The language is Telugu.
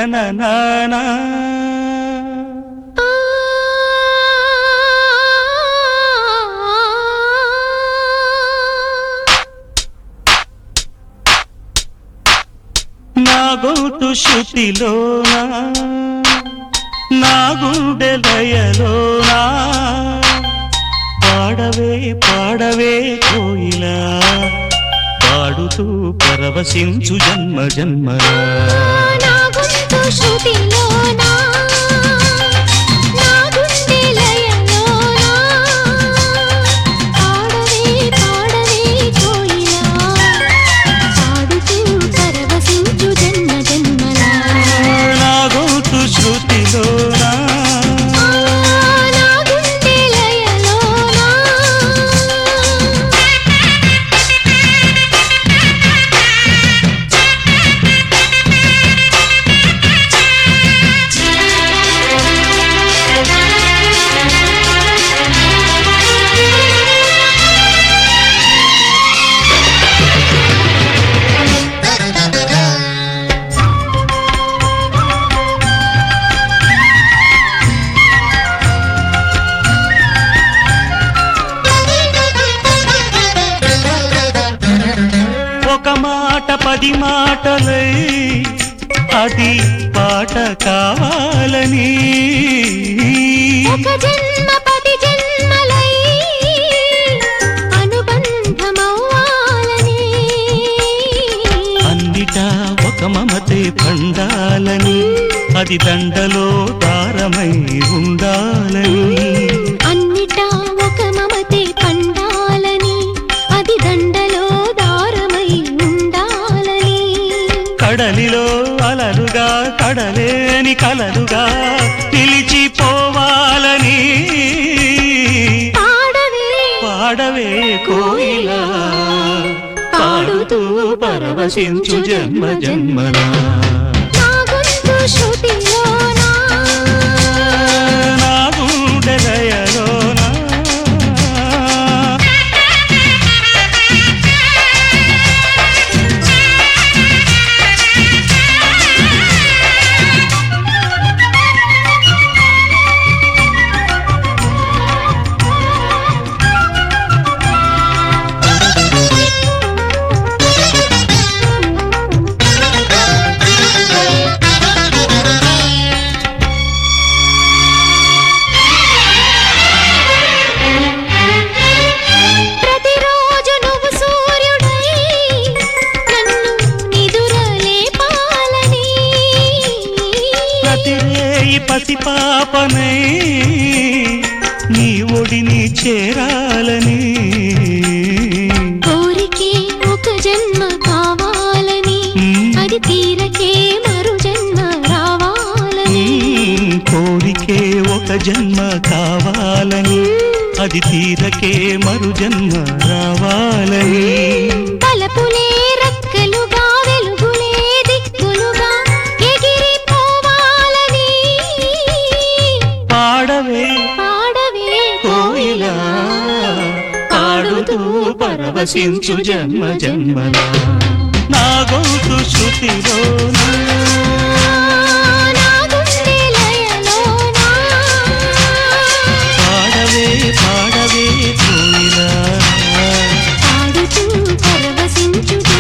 తననానా నా గొంతు శృతిలోనా నా గుండె లయలోనా పాడవే పాడవే కోయిలా పాడుతూ పరవశించు జన్మ జన్మలా నా గొంతు శృతిలోనా నా గుండె లయలోనా పాడవే పాడవే కోయిలా పాడుతూ పరవశించు జన్మ జన్మలా నా గొంతు శృతిలోనా ఒక మాట పది మాటలై అది పాట కావాలని ఒక జన్మ పది జన్మలై అనుబంధమవ్వాలని అన్నిటా ఒక మమతే పండాలని అది దండలో దారమై ఉండాలని అన్నిటా ఒక మమతే పండాలని అది దండలో దారమై ఉండాలని కడలిలో అలలుగా కడలేని కలలుగా నిలిచిపోవాలని పాడవే పాడవే కోయిలా పాడుతూ పరవశించు జన్మ జన్మలా నా గొంతు శృతిలోనా నా గుండె లయలోనా ప్రతిరోజు నువ్వు సూర్యుడై నన్ను నిదురలేపాలని ప్రతిరేయి పసిపాపనై నీ ఒడిని చేరాలని కోరికే ఒక జన్మ కావాలని అది తీరకే మరు జన్మ రావాలని కోరికే ఒక జన్మ కావాలని అది తీరకే మరు జన్మ రావాలని తలపులే రెక్కలుగా వెలుగులే దిక్కులుగా ఎగిరిపోవాలని పాడవే పాడవే కోయిలా పాడుతూ పరవశించు జన్మ జన్మలా నా గొంతు శృతిలోనా నా గుండె లయలోనా పాడవే పాడవే కోయిలా పాడుతూ పరవశించు